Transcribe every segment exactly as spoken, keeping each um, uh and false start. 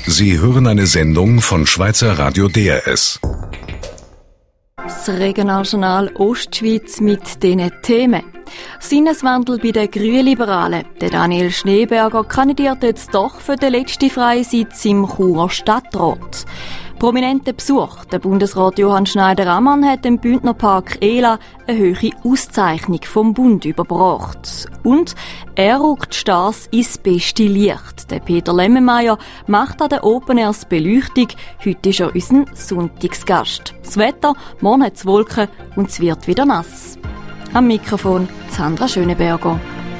Sie hören eine Sendung von Schweizer Radio D R S. Das Regionaljournal Ostschweiz mit diesen Themen. Sinneswandel bei den Grünliberalen. Der Daniel Schneeberger kandidiert jetzt doch für den letzten freien Sitz im Churer Stadtrat. Prominenter Besuch. Der Bundesrat Johann Schneider-Ammann hat dem Bündnerpark Ela eine hohe Auszeichnung vom Bund überbracht. Und er rückt Stars ins beste Licht. Der Peter Lemmenmeier macht an der Open Airs Beleuchtung. Heute ist er unser Sonntagsgast. Das Wetter, morgen hat es Wolken und es wird wieder nass. Am Mikrofon Sandra Schöneberger.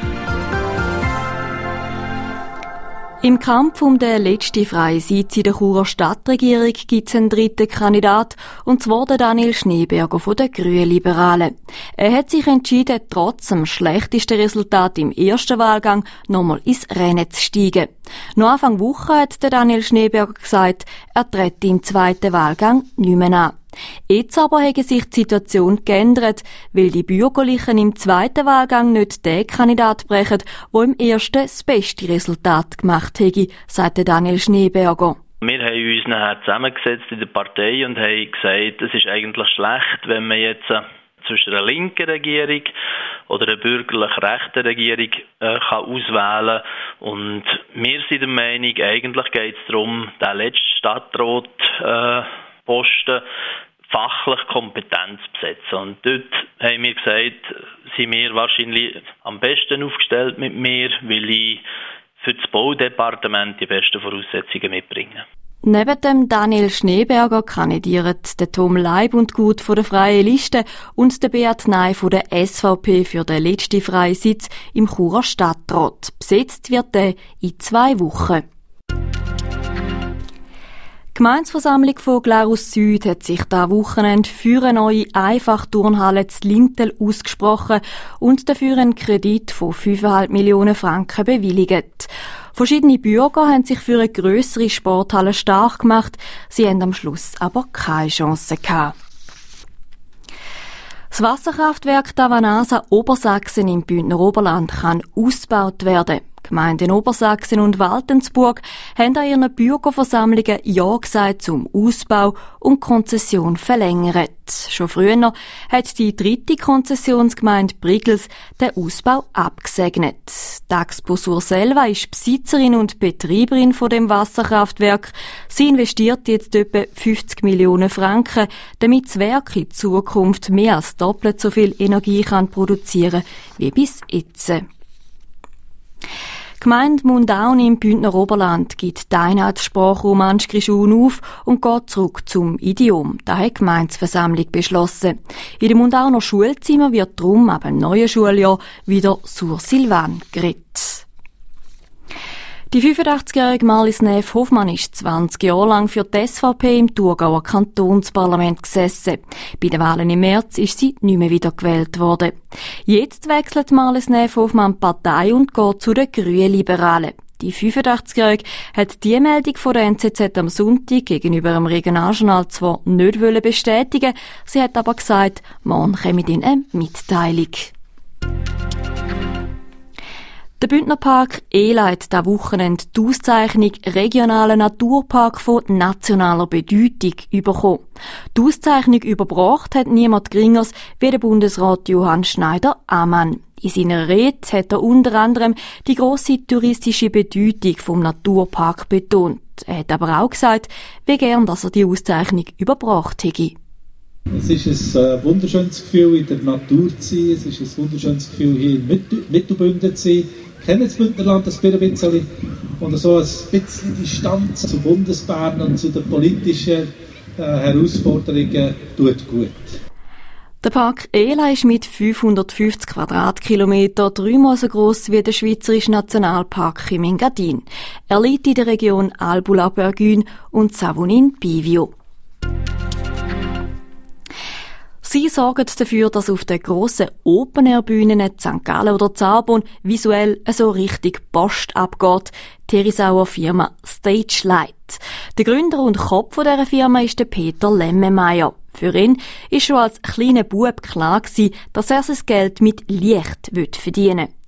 Im Kampf um den letzten freien Sitz in der Churer Stadtregierung gibt es einen dritten Kandidat, und zwar den Daniel Schneeberger von den Grünliberalen. Er hat sich entschieden, trotz dem schlechtesten Resultat im ersten Wahlgang nochmal ins Rennen zu steigen. Noch Anfang Woche hat der Daniel Schneeberger gesagt, er trete im zweiten Wahlgang nicht mehr an. Jetzt aber hat sich die Situation geändert, weil die Bürgerlichen im zweiten Wahlgang nicht den Kandidat brechen, der im ersten das beste Resultat gemacht hätte, sagte Daniel Schneeberger. Wir haben uns nachher zusammengesetzt in der Partei und haben gesagt, es ist eigentlich schlecht, wenn man jetzt zwischen einer linken Regierung oder einer bürgerlich-rechten Regierung äh, kann auswählen kann. Und wir sind der Meinung, eigentlich geht es darum, den letzten Stadtrat äh, Posten fachlich kompetent zu besetzen. Und dort haben wir gesagt, sind wir wahrscheinlich am besten aufgestellt mit mir, weil ich für das Baudepartement die besten Voraussetzungen mitbringe. Neben dem Daniel Schneeberger kandidieren der Tom Leibundgut von der Freien Liste und der Beat Ney von der S V P für den letzten freien Sitz im Churer Stadtrat. Besetzt wird er in zwei Wochen. Die Gemeindeversammlung von Glarus Süd hat sich dieses Wochenende für eine neue Einfachturnhalle zu Lintel ausgesprochen und dafür einen Kredit von fünfeinhalb Millionen Franken bewilligt. Verschiedene Bürger haben sich für eine grössere Sporthalle stark gemacht, sie haben am Schluss aber keine Chance gehabt. Das Wasserkraftwerk Tavanasa Obersachsen im Bündner Oberland kann ausgebaut werden. Die Gemeinden Obersachsen und Waltensburg haben an ihren Bürgerversammlungen Ja gesagt zum Ausbau und Konzession verlängert. Schon früher hat die dritte Konzessionsgemeinde Brigels den Ausbau abgesegnet. Die Axpo Surselva ist Besitzerin und Betreiberin von dem Wasserkraftwerk. Sie investiert jetzt etwa fünfzig Millionen Franken, damit das Werk in Zukunft mehr als doppelt so viel Energie kann produzieren wie bis jetzt. Die Gemeinde Mundaun im Bündner Oberland gibt die Einheitssprache Romansch-Grischun auf und geht zurück zum Idiom. Das hat die Gemeindeversammlung beschlossen. In dem Mundauner Schulzimmer wird darum ab dem neuen Schuljahr wieder Sur-Silvan geredet. Die fünfundachtzigjährige Marlies Neff-Hofmann ist zwanzig Jahre lang für die S V P im Thurgauer Kantonsparlament gesessen. Bei den Wahlen im März ist sie nicht mehr wieder gewählt worden. Jetzt wechselt Marlies Neff-Hofmann die Partei und geht zu den Grünliberalen. Die fünfundachtzigjährige hat die Meldung von der N Z Z am Sonntag gegenüber dem Regionaljournal zwar nicht bestätigen, sie hat aber gesagt, morgen komme in eine Mitteilung. Der Bündnerpark Ela hat dieses Wochenende die Auszeichnung Regionaler Naturpark von nationaler Bedeutung bekommen. Die Auszeichnung überbracht hat niemand Geringers wie der Bundesrat Johann Schneider-Ammann. In seiner Rede hat er unter anderem die grosse touristische Bedeutung vom Naturpark betont. Er hat aber auch gesagt, wie gern dass er die Auszeichnung überbracht hätte. Es ist ein äh, wunderschönes Gefühl, in der Natur zu sein. Es ist ein wunderschönes Gefühl, hier in Mittel- Mittelbünden zu sein. Ich kenne das Bündnerland ein bisschen und so ein bisschen Distanz zum Bundesbern und zu den politischen äh, Herausforderungen tut gut. Der Park Ela ist mit fünfhundertfünfzig Quadratkilometer dreimal so gross wie der Schweizerische Nationalpark im Engadin. Er liegt in der Region Albula-Burgün und Savonin-Bivio. Sie sorgen dafür, dass auf den grossen Open-Air-Bühnen in Sankt Gallen oder Zabon visuell so richtig Post abgeht. Die Herisauer Firma Stage Light. Der Gründer und Kopf dieser Firma ist der Peter Lemmenmeier. Für ihn war schon als kleiner Bub klar gewesen, dass er sein Geld mit Licht verdienen will.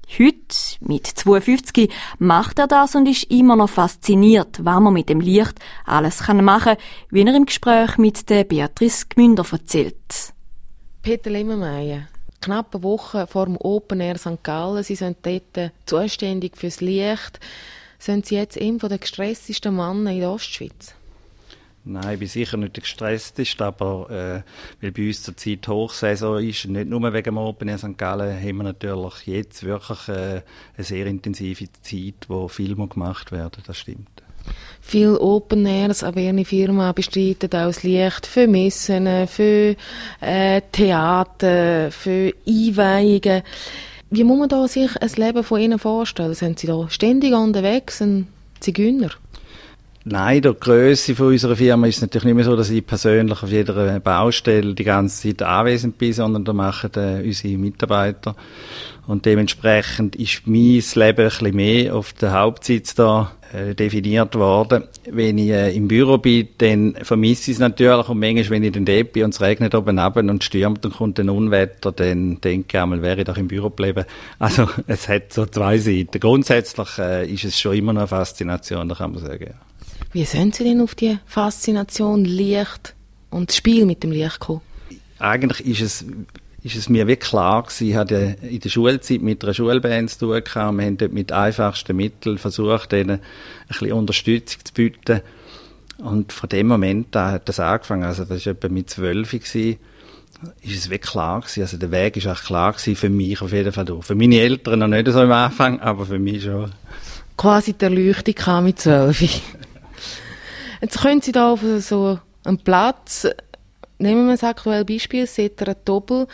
Heute, mit zweiundfünfzig, macht er das und ist immer noch fasziniert, was man mit dem Licht alles machen kann, wie er im Gespräch mit der Beatrice Gmünder erzählt. Peter Lemmermeier, knapp eine Woche vor dem Open Air Sankt Gallen. Sie sind dort zuständig fürs Licht. Sind Sie jetzt einer der gestresstesten Männer in der Ostschweiz? Nein, ich bin sicher nicht der gestressteste, aber äh, weil bei uns zur Zeit Hochsaison ist, nicht nur wegen dem Open Air Sankt Gallen, haben wir natürlich jetzt wirklich äh, eine sehr intensive Zeit, wo Filme gemacht werden, das stimmt. Viele Open Airs, aber Ihre Firma bestreitet auch das Licht für Messen, für äh, Theater, für Einweihungen. Wie muss man da sich ein Leben von Ihnen vorstellen? Sind Sie da ständig unterwegs, ein Zigeuner? Nein, der Grösse von unserer Firma ist natürlich nicht mehr so, dass ich persönlich auf jeder Baustelle die ganze Zeit anwesend bin, sondern da machen äh, unsere Mitarbeiter. Und dementsprechend ist mein Leben ein bisschen mehr auf den Hauptsitz da äh, definiert worden. Wenn ich äh, im Büro bin, dann vermisse ich es natürlich. Und manchmal, wenn ich dann dort bin und es regnet oben runter und stürmt und kommt ein Unwetter, dann denke ich einmal, wäre ich doch im Büro geblieben. Also es hat so zwei Seiten. Grundsätzlich äh, ist es schon immer noch eine Faszination, da kann man sagen, ja. Wie sind Sie denn auf die Faszination Licht und das Spiel mit dem Licht gekommen? Eigentlich ist es, ist es mir wirklich klar gewesen. Ich hatte in der Schulzeit mit einer Schulband zu tun gehabt. Wir haben dort mit einfachsten Mitteln versucht, ihnen ein bisschen Unterstützung zu bieten. Und von dem Moment an hat das angefangen. Also das war etwa mit zwölf gewesen. Ist es wirklich klar gewesen. Also der Weg ist auch klar gewesen, für mich auf jeden Fall durch. Für meine Eltern noch nicht so am Anfang, aber für mich schon. Quasi die Erleuchtung kam mit zwölf. Jetzt können Sie da auf so einen Platz, nehmen wir ein aktuelles Beispiel, seht ihr ein Doppel.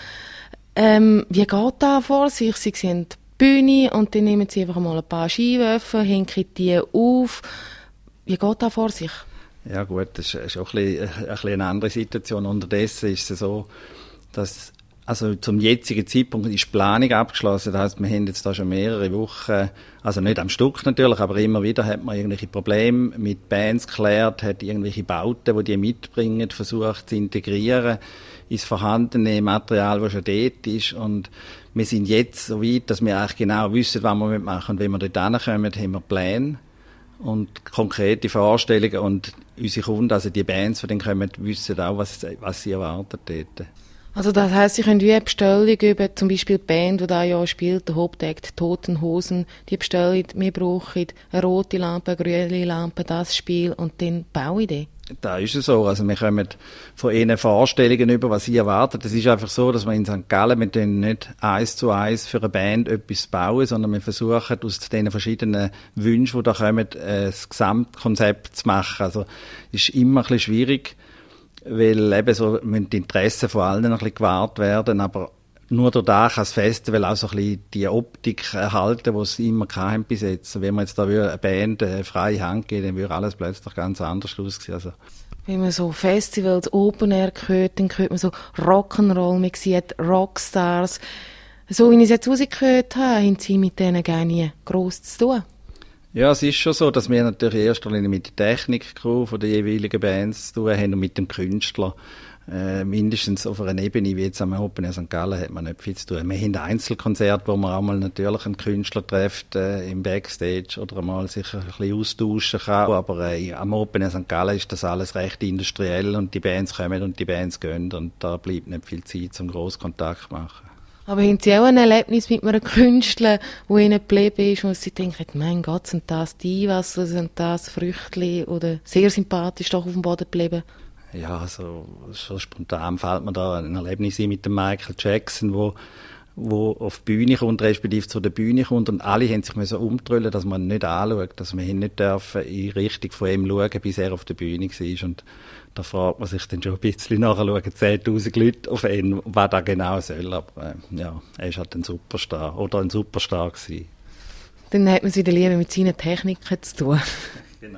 Ähm, wie geht das vor sich? Sie sehen die Bühne und dann nehmen Sie einfach mal ein paar Skiwürfe, hängen die auf. Wie geht das vor sich? Ja gut, das ist auch ein bisschen, ein bisschen eine andere Situation. Unterdessen ist es so, dass also zum jetzigen Zeitpunkt ist die Planung abgeschlossen. Das heisst, wir haben jetzt da schon mehrere Wochen, also nicht am Stück natürlich, aber immer wieder hat man irgendwelche Probleme mit Bands geklärt, hat irgendwelche Bauten, die die mitbringen, versucht zu integrieren ins vorhandene Material, das schon dort ist. Und wir sind jetzt so weit, dass wir eigentlich genau wissen, was wir machen. Und wenn wir dort hinkommen, haben wir Pläne und konkrete Vorstellungen. Und unsere Kunden, also die Bands, die dann kommen, wissen auch, was, was sie erwartet dort. Also das heisst, Sie können wie eine Bestellung über zum Beispiel die Band, die da ja spielt, der Hauptakt Toten Hosen, die Bestellung, wir brauchen eine rote Lampe, eine grüne Lampe, das Spiel und dann baue ich die. Da ist es so. Also wir kommen von Ihnen Vorstellungen über, was Sie erwarten. Es ist einfach so, dass wir in Sankt Gallen mit denen nicht eins zu eins für eine Band etwas bauen, sondern wir versuchen aus den verschiedenen Wünschen, die da kommen, ein Gesamtkonzept zu machen. Also es ist immer ein bisschen schwierig, weil eben so müssen die Interessen von allen ein bisschen gewahrt werden, aber nur dadurch kann das Festival auch so ein bisschen die Optik erhalten, die sie immer hatten bis jetzt. Wenn man jetzt da eine Band eine freie Hand geben, dann würde alles plötzlich ganz anders aussehen. Also wenn man so Festivals, Open Air hört, dann hört man so Rock'n'Roll, man sieht Rockstars. So wie ich es jetzt rausgehört habe, haben Sie mit denen gar nie gross zu tun. Ja, es ist schon so, dass wir natürlich in erster Linie mit der Technik-Crew von den jeweiligen Bands zu tun haben und mit dem Künstler. Äh, mindestens auf einer Ebene wie jetzt am Open Air Sankt Gallen hat man nicht viel zu tun. Wir haben Einzelkonzerte, wo man auch mal natürlich einen Künstler trifft äh, im Backstage oder mal sich ein bisschen austauschen kann. Aber äh, am Open Air Sankt Gallen ist das alles recht industriell und die Bands kommen und die Bands gehen und da bleibt nicht viel Zeit, um grossen Kontakt zu machen. Aber haben Sie auch ein Erlebnis mit einem Künstler, der Ihnen geblieben ist, wo Sie denken, mein Gott, sind das die Wasser, sind das Früchtli oder sehr sympathisch doch auf dem Boden geblieben? Ja, also so spontan fällt mir da ein Erlebnis ein mit dem Michael Jackson, wo wo auf die Bühne kommt, respektive zu der Bühne kommt und alle haben sich so umdrüllen, dass man ihn nicht anschaut, dass man ihn nicht dürfen in Richtung von ihm schauen, bis er auf der Bühne war. Und da fragt man sich dann schon ein bisschen nachher, schauen zehntausend Leute auf ihn, was das genau soll. Aber äh, ja, er ist halt ein Superstar oder ein Superstar gewesen. Dann hat man es wieder lieber mit seinen Techniken zu tun. Genau.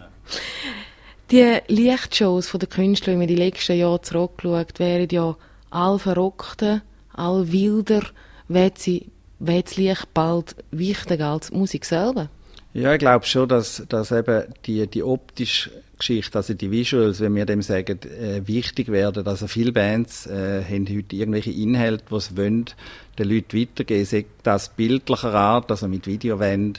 Die Lichtshows der Künstler, wenn man die letzten Jahre zurückschaut, wären ja all verrockter, all wilder, wird sie wird das Licht bald wichtiger als die Musik selber? Ja, ich glaube schon, dass, dass eben die, die optische Geschichte, also die Visuals, wenn wir dem sagen, äh, wichtig werden. Also viele Bands äh, haben heute irgendwelche Inhalte, die sie wollen, den Leuten weitergeben, sei das bildlicher Art, also mit Videowänden,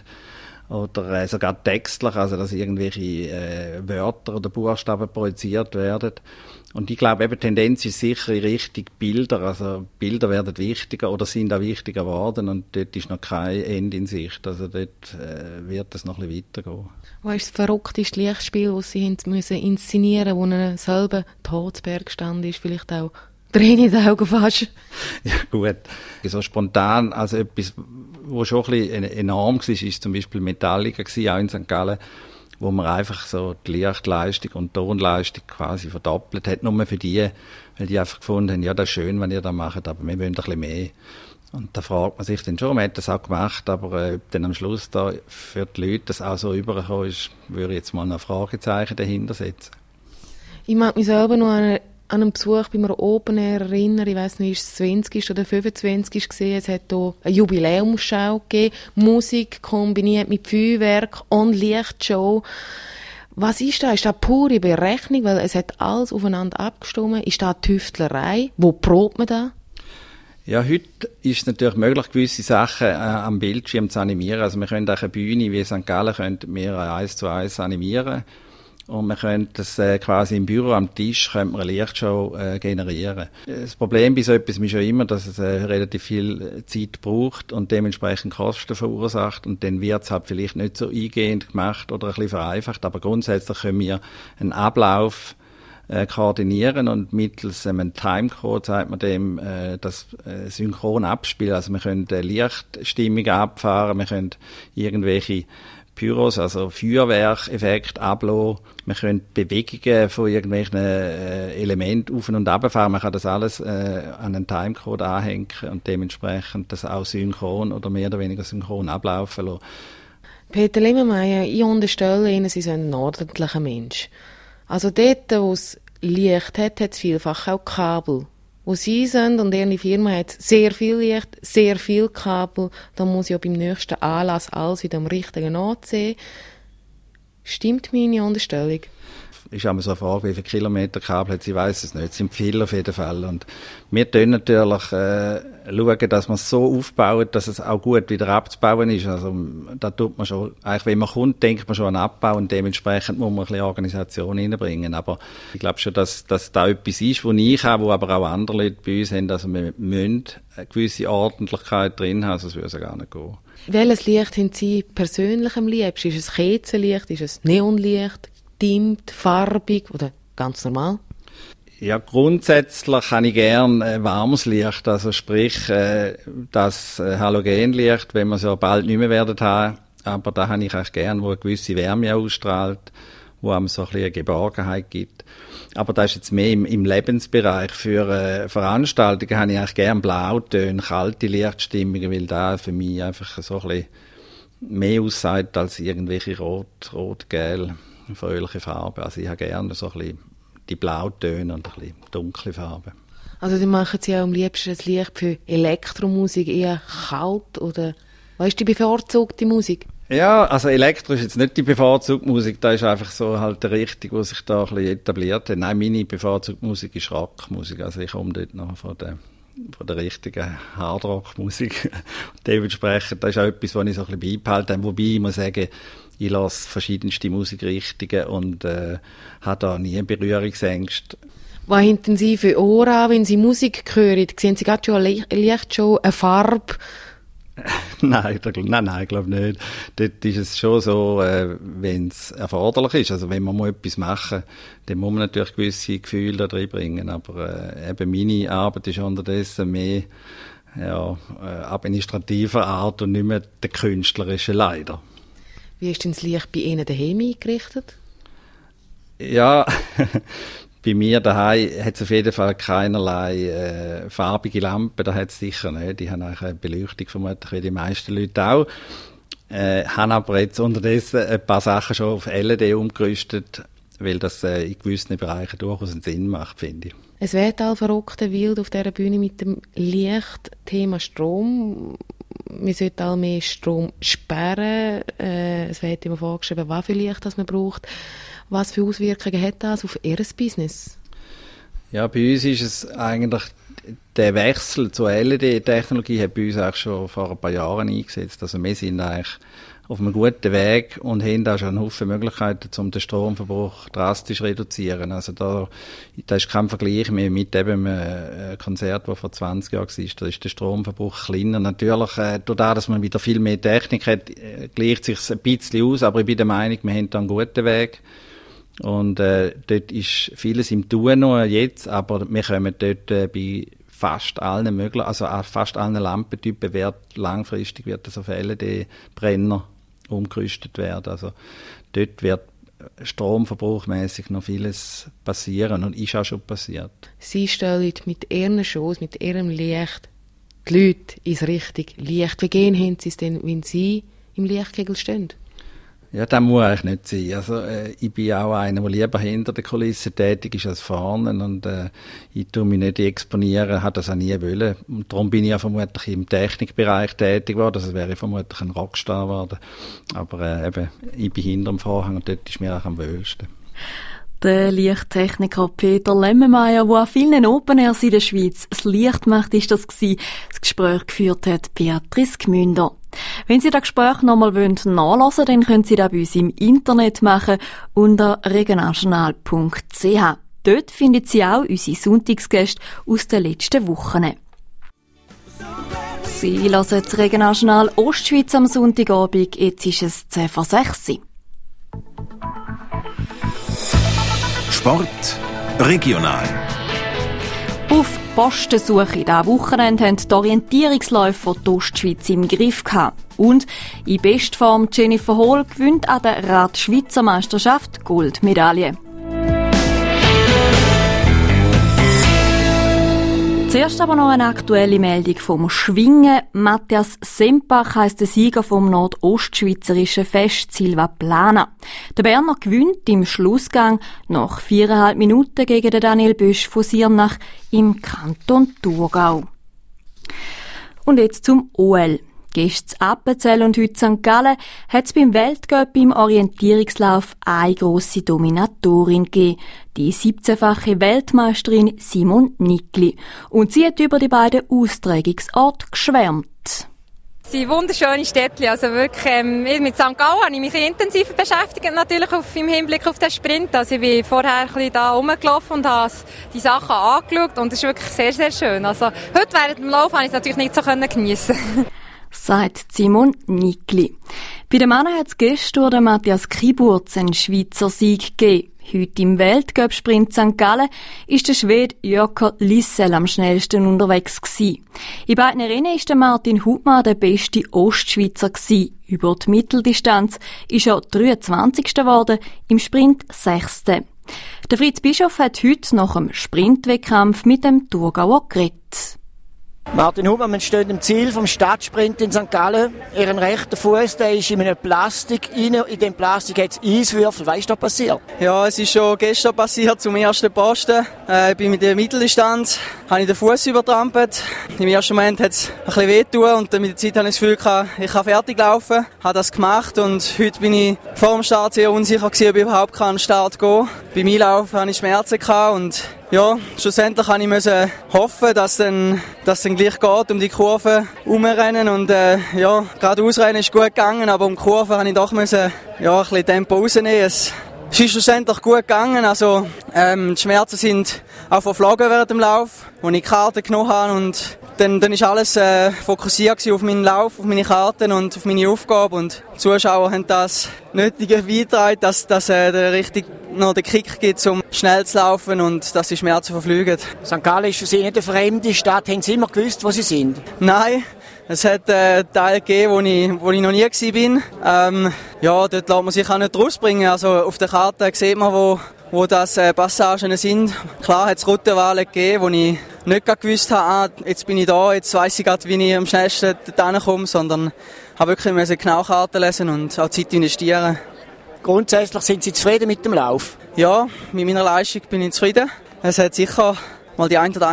oder äh, sogar textlich, also dass irgendwelche äh, Wörter oder Buchstaben projiziert werden. Und ich glaube, eben, die Tendenz ist sicher in Richtung Bilder. Also Bilder werden wichtiger oder sind auch wichtiger geworden und dort ist noch kein Ende in Sicht. Also dort äh, wird es noch ein bisschen weitergehen. Was ist das verrückteste Lichtspiel, das Sie müssen inszenieren mussten, wo Ihnen selber Todsberg stand ist, vielleicht auch Tränen in den Augen fast? Ja gut, so spontan, also etwas, was schon ein bisschen enorm war, ist zum Beispiel Metallica gewesen, auch in Sankt Gallen, wo man einfach so die Lichtleistung und die Tonleistung quasi verdoppelt hat, nur für die, weil die einfach gefunden haben, ja, das ist schön, wenn ihr das macht, aber wir wollen ein bisschen mehr. Und da fragt man sich dann schon, man hat das auch gemacht, aber äh, ob dann am Schluss da für die Leute das auch so rübergekommen ist, würde ich jetzt mal ein Fragezeichen dahinter setzen. Ich mag mich selber noch an an einem Besuch bei einer Open Air erinnern, ich weiss nicht, ist es zwanzig oder fünfundzwanzig gesehen, es hat hier eine Jubiläumsschau gegeben, Musik kombiniert mit Feuerwerk und Lichtshow. Was ist das? Ist das pure Berechnung, weil es hat alles aufeinander abgestimmt? Ist das Tüftlerei? Wo probt man das? Ja, heute ist es natürlich möglich, gewisse Sachen äh, am Bildschirm zu animieren. Also wir können auch eine Bühne wie Sankt Gallen könnten wir eins zu eins animieren. Und man könnte das äh, quasi im Büro am Tisch könnte man eine Lichtshow äh, generieren. Das Problem bei so etwas ist ja immer, dass es äh, relativ viel Zeit braucht und dementsprechend Kosten verursacht. Und dann wird es halt vielleicht nicht so eingehend gemacht oder ein bisschen vereinfacht. Aber grundsätzlich können wir einen Ablauf äh, koordinieren und mittels ähm, einem Timecode, sagt man dem, äh, das äh, synchron abspielen. Also wir können äh, Lichtstimmungen abfahren, wir können irgendwelche Pyros, also Feuerwerkeffekt ablassen. Man kann Bewegungen von irgendwelchen äh, Elementen auf- und runterfahren. Man kann das alles äh, an einen Timecode anhängen und dementsprechend das auch synchron oder mehr oder weniger synchron ablaufen lassen. Peter Limmermeier, ich unterstelle Ihnen, Sie sind ein ordentlicher Mensch. Also dort, wo es Licht hat, hat es vielfach auch Kabel. Wo Sie sind und Ihre Firma hat sehr viel Licht, sehr viel Kabel, dann muss ich ja beim nächsten Anlass alles wieder am richtigen Ort sehen. Stimmt meine Unterstellung? Ist auch mal so eine Frage, wie viele Kilometer Kabel hat, ich weiss es nicht, es sind viele auf jeden Fall. Und wir tun natürlich äh, schauen, dass man es so aufbaut, dass es auch gut wieder abzubauen ist. Also da tut man schon, eigentlich wenn man kommt, denkt man schon an Abbau und dementsprechend muss man ein bisschen Organisation reinbringen. Aber ich glaube schon, dass, dass da etwas ist, wo ich habe, wo aber auch andere Leute bei uns haben, also wir müssen eine gewisse Ordentlichkeit drin haben, sonst würde es gar nicht gehen. Welches Licht haben Sie persönlich am liebsten? Ist es Kerzenlicht, ist es Neonlicht, dimmt, farbig oder ganz normal? Ja, grundsätzlich habe ich gern äh, warmes Licht, also sprich äh, das äh, Halogenlicht, wenn wir so bald nicht mehr werden haben, aber da habe ich auch gern, wo eine gewisse Wärme ausstrahlt, wo einem so ein bisschen eine Geborgenheit gibt. Aber das ist jetzt mehr im, im Lebensbereich. Für äh, Veranstaltungen habe ich eigentlich gern Blautöne, kalte Lichtstimmungen, weil da für mich einfach so ein bisschen mehr aussieht als irgendwelche rot, rot, gel, fröhliche Farben. Also ich habe gerne so ein bisschen die Blautöne und ein bisschen dunkle Farben. Also dann machen Sie auch am liebsten das Licht für Elektromusik eher kalt oder was ist die bevorzugte Musik? Ja, also Elektro ist jetzt nicht die bevorzugte Musik, da ist einfach so halt der Richtung, wo sich da ein bisschen etabliert hat. Nein, meine bevorzugte Musik ist Rockmusik, also ich komme dort noch von der, von der richtigen Hardrock-Musik. Dementsprechend, das ist auch etwas, was ich so ein bisschen beibehalten habe, wobei ich muss sagen, ich lasse verschiedenste Musikrichtungen und äh, habe da nie Berührungsängste. Was hinten Sie für Ohren an, wenn Sie Musik hören? Sehen Sie gerade schon eine Lichtshow, eine Farbe? nein, da, nein, nein, ich glaube nicht. Dort ist es schon so, äh, wenn es erforderlich ist. Also wenn man mal etwas machen, dann muss man natürlich gewisse Gefühle da reinbringen. Aber äh, eben meine Arbeit ist unterdessen mehr ja, äh, administrativer Art und nicht mehr der künstlerische, leider. Wie ist denn das Licht bei Ihnen daheim eingerichtet? Ja, bei mir daheim hat es auf jeden Fall keinerlei äh, farbige Lampen, da hat es sicher nicht. Die haben auch eine Beleuchtung vermutlich wie die meisten Leute auch. Äh, haben aber jetzt unterdessen ein paar Sachen schon auf L E D umgerüstet, weil das äh, in gewissen Bereichen durchaus einen Sinn macht, finde ich. Es wird all verrückte Wild auf dieser Bühne mit dem Licht, Thema Strom. wir sollten auch mehr Strom sparen. Äh, es wird immer vorgeschrieben, was für Licht das man braucht. Was für Auswirkungen hat das auf Ihr Business? Ja, bei uns ist es eigentlich, der Wechsel zur L E D-Technologie hat bei uns eigentlich schon vor ein paar Jahren eingesetzt. Also wir sind eigentlich auf einem guten Weg und haben da schon einen Haufen Möglichkeiten, um den Stromverbrauch drastisch zu reduzieren. Also da, da ist kein Vergleich mehr mit eben einem Konzert, das vor zwanzig Jahren war. Da ist der Stromverbrauch kleiner. Natürlich, äh, dadurch, dass man wieder viel mehr Technik hat, äh, gleicht sich ein bisschen aus, aber ich bin der Meinung, wir haben da einen guten Weg. Und äh, dort ist vieles im Tun noch jetzt, aber wir kommen dort äh, bei fast allen möglichen, also auch fast allen Lampentypen wird langfristig wird das auf L E D-Brenner umgerüstet werden. Also dort wird stromverbrauchmäßig noch vieles passieren und ist auch schon passiert. Sie stellen mit Ihren Shows, mit Ihrem Licht die Leute ins richtige Licht. Wie gehen haben Sie es denn, wenn Sie im Lichtkegel stehen? Ja, das muss eigentlich nicht sein. Also, äh, ich bin auch einer, der lieber hinter der Kulisse tätig ist als vorne und äh, ich tue mich nicht exponieren, habe das auch nie wollen. Und darum bin ich ja vermutlich im Technikbereich tätig geworden, also wäre ich vermutlich ein Rockstar geworden. Aber äh, eben, ich bin hinter dem Vorhang und dort ist mir auch am wohlsten. Der Lichttechniker Peter Lemmemeyer, der an vielen Open Airs in der Schweiz das Licht macht, ist das gewesen. Das Gespräch geführt hat Beatrice Gmünder. Wenn Sie das Gespräch nochmal nachlesen wollen, dann können Sie das bei uns im Internet machen unter regionaljournal punkt c h. Dort finden Sie auch unsere Sonntagsgäste aus den letzten Wochen. Sie hören das Regionaljournal Ostschweiz am Sonntagabend. Jetzt ist es zehn vor sechs. Sport regional. Auf Postensuche dieses Wochenende haben die Orientierungsläufer die Ostschweiz im Griff gehabt. Und in Bestform Jennifer Hohl gewinnt an der Rad-Schweizer Meisterschaft Goldmedaille. Zuerst aber noch eine aktuelle Meldung vom Schwingen. Matthias Sempach heisst der Sieger vom nordostschweizerischen Fest Silva Plana. Der Berner gewinnt im Schlussgang nach viereinhalb Minuten gegen den Daniel Bösch von Sirnach im Kanton Thurgau. Und jetzt zum O L. Gestern Appenzell und heute Sankt Gallen hat es beim Weltcup im Orientierungslauf eine grosse Dominatorin gegeben. Die siebzehnfache Weltmeisterin Simon Nickli. Und sie hat über die beiden Austragungsorte geschwärmt. Es sind wunderschöne Städtchen, also wirklich, ähm, mit Sankt Gallen habe ich mich intensiver beschäftigt, natürlich auf, im Hinblick auf den Sprint. Also ich bin vorher ein bisschen da rumgelaufen und habe die Sachen angeschaut und es ist wirklich sehr, sehr schön. Also heute während dem Lauf habe ich es natürlich nicht so geniessen können. Sagt Simon Nickli. Bei den Männern hat es gestern den Matthias Kiburz einen Schweizer Sieg gegeben. Heute im Weltcup-Sprint Sankt Gallen ist der Schwede Jörker Lissell am schnellsten unterwegs gewesen. In beiden Rennen ist der Martin Hubmann der beste Ostschweizer gewesen. Über die Mitteldistanz ist er dreiundzwanzigster geworden, im Sprint sechster Der Fritz Bischof hat heute nach dem Sprintwettkampf mit dem Thurgauer geredet. Martin Hubmann steht im Ziel vom Stadtsprint in Sankt Gallen. Ihren rechten Fuß, der ist in einem Plastik rein. In dem Plastik hat es Eiswürfel. Was ist da passiert? Ja, es ist schon gestern passiert zum ersten Posten. Äh, ich bin mit der Mitteldistanz, habe ich den Fuß übertrampelt. Im ersten Moment hat es ein bisschen wehgetan und mit der Zeit habe ich das Gefühl gehabt, ich kann fertig laufen. Habe das gemacht und heute bin ich vor dem Start sehr unsicher gewesen, ob ich überhaupt an den Start gehen kann. Beim Einlaufen hatte ich Schmerzen gehabt und ja, schlussendlich musste ich müssen hoffen, dass dann, dass dann gleich geht, um die Kurve rumrennen und äh, ja, gerade ausrennen ist gut gegangen, aber um die Kurve musste ich doch müssen, ja, ein bisschen Tempo rausnehmen. Es ist schlussendlich gut gegangen, also ähm, die Schmerzen sind auch verflogen während dem Lauf, als ich die Karte genommen habe und dann, dann ist alles äh, fokussiert auf meinen Lauf, auf meine Karten und auf meine Aufgabe und die Zuschauer haben das Nötige beigetragen, dass, dass äh, der richtig noch den Kick gibt, um schnell zu laufen und dass die Schmerzen verfliegen. Sankt Gallen ist für Sie nicht eine fremde Stadt. Haben Sie immer gewusst, wo Sie sind? Nein, es hat äh, Teile gegeben, wo ich, wo ich noch nie war. Ähm, ja, dort lässt man sich auch nicht rausbringen. Also auf der Karte sieht man, wo, wo das äh, Passagen sind. Klar hat es Routenwahlen gegeben, wo ich nicht gewusst habe, ah, jetzt bin ich da, jetzt weiss ich gerade, wie ich am schnellsten dorthin komme, sondern habe wirklich genau Karten lesen und auch Zeit investieren. Grundsätzlich sind Sie zufrieden mit dem Lauf? Ja, mit meiner Leistung bin ich zufrieden. Es hat sicher mal die ein oder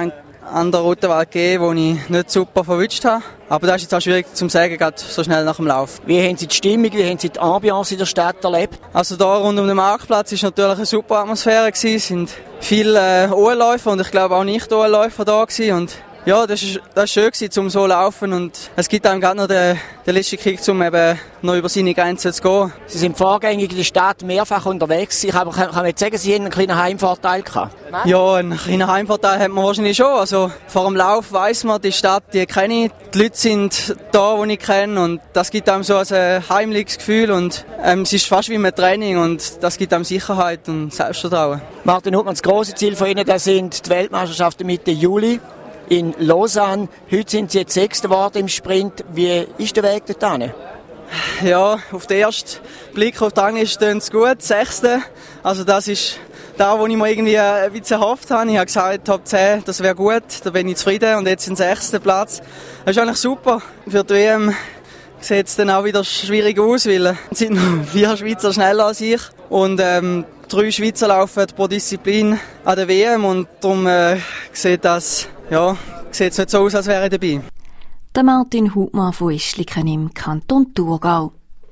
an der Rotenwald gegeben, die ich nicht super verwünscht habe. Aber das ist jetzt auch schwierig zu sagen, gerade so schnell nach dem Lauf. Wie haben Sie die Stimmung, wie haben Sie die Ambiance in der Stadt erlebt? Also da rund um den Marktplatz war natürlich eine super Atmosphäre gewesen. Es sind viele äh, O L-Läufer und ich glaube auch nicht-O L-Läufer da gewesen. Und ja, das ist, das ist schön gewesen, um so zu laufen, und es gibt einem gerade noch den, den letzten Kick, um eben noch über seine Grenzen zu gehen. Sie sind vorgängig in der Stadt mehrfach unterwegs. Ich kann, kann man jetzt sagen, Sie haben einen kleinen Heimvorteil gehabt? Nein? Ja, einen kleinen Heimvorteil hat man wahrscheinlich schon. Also vor dem Lauf weiss man, die Stadt, die kenne ich, die Leute sind da, die ich kenne, und das gibt einem so ein heimliches Gefühl, und ähm, es ist fast wie ein Training, und das gibt einem Sicherheit und Selbstvertrauen. Martin Hubmann, das grosse Ziel von Ihnen, das sind die Weltmeisterschaften Mitte Juli in Lausanne. Heute sind Sie jetzt Sechster geworden im Sprint. Wie ist der Weg dorthin? Ja, auf den ersten Blick auf die Rangliste stehen es gut, Sechster. Also das ist da, wo ich mir irgendwie ein bisschen erhofft habe. Ich habe gesagt, Top zehn, das wäre gut, da bin ich zufrieden, und jetzt sind sechster Platz. Das ist eigentlich super. Für die W M sieht es dann auch wieder schwierig aus, weil es sind noch vier Schweizer schneller als ich, und ähm, drei Schweizer laufen pro Disziplin an der W M, und darum äh, sieht das ja, sieht nicht so aus, als wäre ich dabei. Der Martin Hubmann von Ischliken im Kanton Thurgau.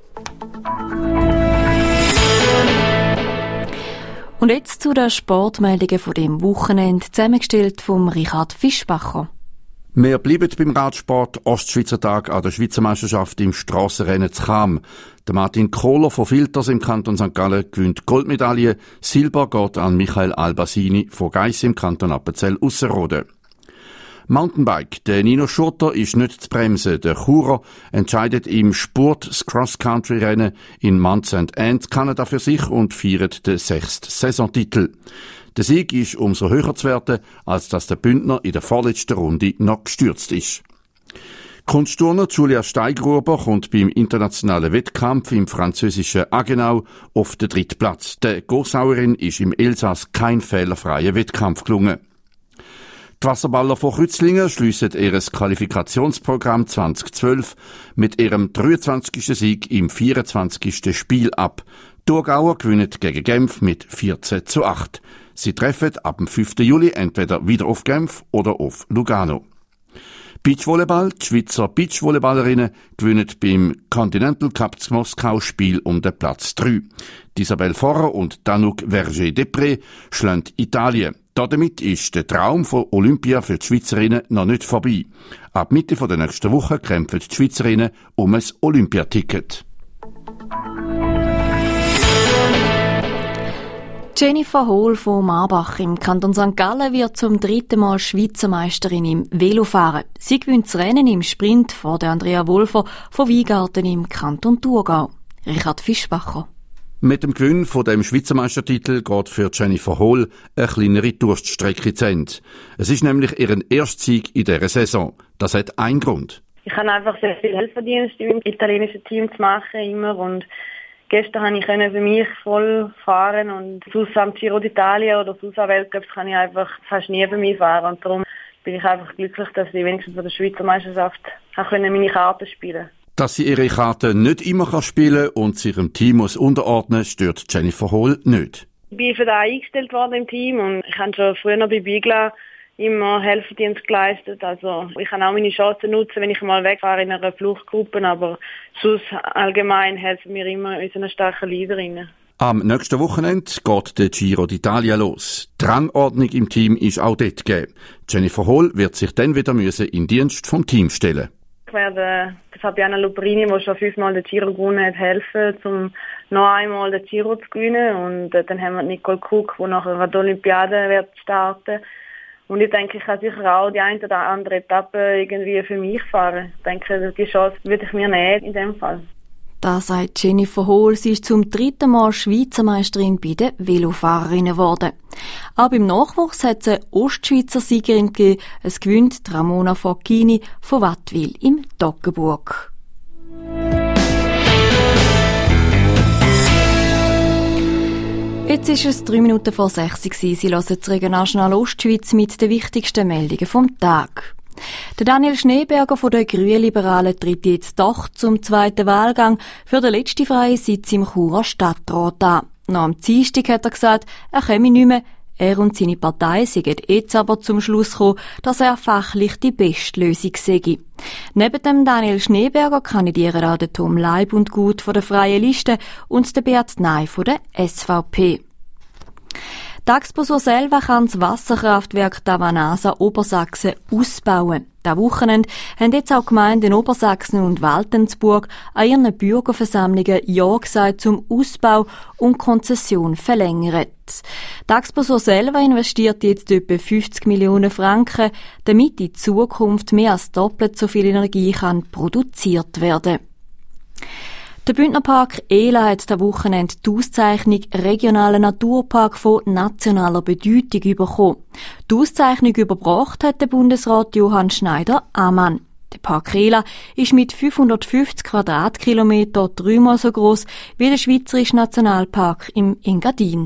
Und jetzt zu den Sportmeldungen von dem Wochenende, zusammengestellt vom Richard Fischbacher. Wir bleiben beim Radsport. Ostschweizer Tag an der Schweizer Meisterschaft im Strassenrennen zu Cham. Der Martin Kohler von Filters im Kanton Sankt Gallen gewinnt Goldmedaille. Silber geht an Michael Albasini von Geiss im Kanton Appenzell-Ausserrhoden. Mountainbike. Der Nino Schurter ist nicht zu bremsen. Der Churer entscheidet im Spurt das Cross-Country-Rennen in Mount Saint Anne, Kanada, für sich und feiert den sechsten Saisontitel. Der Sieg ist umso höher zu werten, als dass der Bündner in der vorletzten Runde noch gestürzt ist. Kunstturner Julia Steigruber kommt beim internationalen Wettkampf im französischen Agenau auf den dritten Platz. Der Gossauerin ist im Elsass kein fehlerfreier Wettkampf gelungen. Die Wasserballer von Rützlingen schliessen ihr Qualifikationsprogramm zwanzig zwölf mit ihrem dreiundzwanzigsten Sieg im vierundzwanzigsten Spiel ab. Die Thurgauer gewinnen gegen Genf mit vierzehn zu acht. Sie treffen ab dem fünften Juli entweder wieder auf Genf oder auf Lugano. Beachvolleyball. Die Schweizer Beachvolleyballerinnen gewinnen beim Continental Cup zu Moskau Spiel um den Platz drei. Isabelle Forrer und Danuk Verger-Depré schlagen Italien. Damit ist der Traum von Olympia für die Schweizerinnen noch nicht vorbei. Ab Mitte der nächsten Woche kämpfen die Schweizerinnen um ein Olympiaticket. Jennifer Hohl von Marbach im Kanton Sankt Gallen wird zum dritten Mal Schweizer Meisterin im Velofahren. Sie gewinnt das Rennen im Sprint vor der Andrea Wolfer von Weingarten im Kanton Thurgau. Richard Fischbacher. Mit dem Gewinn von dem Schweizer Meistertitel geht für Jennifer Hohl eine kleinere Durststrecke zu Ende. Es ist nämlich ihren erster Sieg in dieser Saison. Das hat einen Grund. Ich habe einfach sehr viel Helferdienst im italienischen Team zu machen, immer. Und gestern konnte ich für mich voll fahren, und sonst am Giro d'Italia oder sonst am Weltcup kann ich einfach fast nie für mich fahren. Und darum bin ich einfach glücklich, dass ich wenigstens von der Schweizer Meisterschaft meine Karten spielen konnte. Dass sie ihre Karte nicht immer spielen kann und sich im Team muss unterordnen, stört Jennifer Hohl nicht. Ich bin für das eingestellt worden im Team, und ich habe schon früher noch bei Bigla immer Helferdienst geleistet. Also ich kann auch meine Chancen nutzen, wenn ich mal wegfahre in einer Fluchtgruppe, aber sonst allgemein helfen mir immer unsere starken Leaderinnen. Am nächsten Wochenende geht der Giro d'Italia los. Die Rangordnung im Team ist auch dort gegeben. Jennifer Hohl wird sich dann wieder müssen in Dienst vom Team stellen. Ich werde Fabiana Luprini, die schon fünfmal den Giro gewonnen hat, helfen, um noch einmal den Giro zu gewinnen. Und dann haben wir Nicole Krug, die nachher an der Olympiade wird starten. Und ich denke, ich kann sicher auch die eine oder andere Etappe irgendwie für mich fahren. Ich denke, die Chance würde ich mir nehmen in dem Fall. Das sagt Jennifer Hohl. Sie ist zum dritten Mal Schweizer Meisterin bei den Velofahrerinnen geworden. Auch beim Nachwuchs hat es eine Ostschweizer Siegerin gegeben. Es gewinnt Ramona Facchini von Wattwil im Toggenburg. Jetzt ist es drei Minuten vor sechs. Sie hören das Regionaljournal Ostschweiz mit den wichtigsten Meldungen vom Tag. Der Daniel Schneeberger von den Grünliberalen tritt jetzt doch zum zweiten Wahlgang für den letzten freien Sitz im Churer Stadtrat an. Noch am Dienstag hat er gesagt, er komme nicht mehr, Er und seine Partei sind jetzt aber zum Schluss gekommen, dass er fachlich die beste Lösung sei. Neben dem Daniel Schneeberger kandidieren auch der Tom Leib und Gut von der Freien Liste und der Beat Ney von der S V P. Die Axposur selber kann das Wasserkraftwerk Tavanasa Obersachsen ausbauen. Dieses Wochenende haben jetzt auch Gemeinden Obersachsen und Waltensburg an ihren Bürgerversammlungen Ja gesagt zum Ausbau und Konzession verlängert. Die Axposur selber investiert jetzt etwa fünfzig Millionen Franken, damit in Zukunft mehr als doppelt so viel Energie kann produziert werden. Der Bündnerpark Ela hat dieses Wochenende die Auszeichnung Regionaler Naturpark von nationaler Bedeutung bekommen. Die Auszeichnung überbracht hat der Bundesrat Johann Schneider-Ammann. Der Park Ela ist mit fünfhundertfünfzig Quadratkilometer dreimal so gross wie der Schweizerische Nationalpark im Engadin.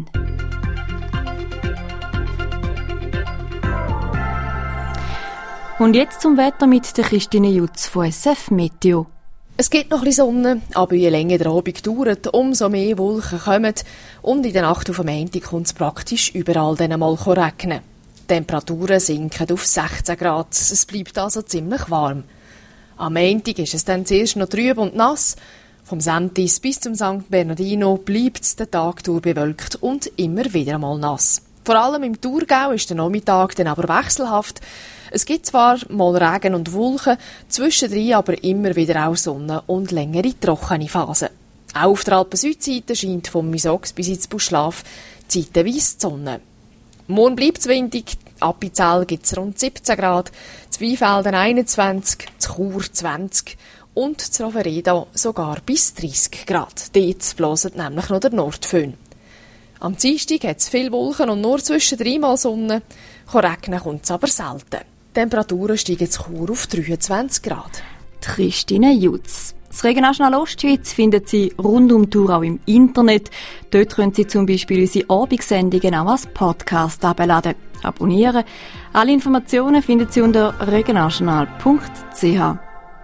Und jetzt zum Wetter mit der Christine Jutz von S F Meteo. Es gibt noch ein bisschen Sonne, aber je länger der Abend dauert, umso mehr Wolken kommen und in der Nacht auf Montag kommt es praktisch überall dann einmal regnen. Die Temperaturen sinken auf sechzehn Grad, es bleibt also ziemlich warm. Am Montag ist es dann zuerst noch trüb und nass. Vom Sentis bis zum Sankt Bernardino bleibt es den Tag durch bewölkt und immer wieder einmal nass. Vor allem im Thurgau ist der Nachmittag dann aber wechselhaft. Es gibt zwar mal Regen und Wolken, zwischendrin aber immer wieder auch Sonne und längere trockene Phasen. Auch auf der Alpen-Südseite scheint vom Misox bis ins Buschlaf zeitweise die Sonne. Morgen bleibt es windig, ab Appenzell gibt es rund siebzehn Grad, Zweifelden einundzwanzig, Chur zwanzig und zu Roveredo sogar bis dreißig Grad. Dort bläst nämlich noch der Nordföhn. Am Dienstag hat es viele Wolken und nur zwischendrin mal Sonne. Regnen kommt es aber selten. Die Temperaturen steigen zu Chur auf dreiundzwanzig Grad. Die Christine Jutz. Das Regionaljournal Ostschweiz finden Sie rund um die Tour auch im Internet. Dort können Sie zum Beispiel unsere Abendsendungen auch als Podcast abladen. Abonnieren. Alle Informationen finden Sie unter regionaljournal punkt c h.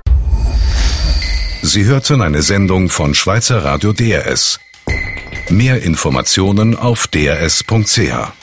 Sie hörten eine Sendung von Schweizer Radio D R S. Mehr Informationen auf d r s punkt c h.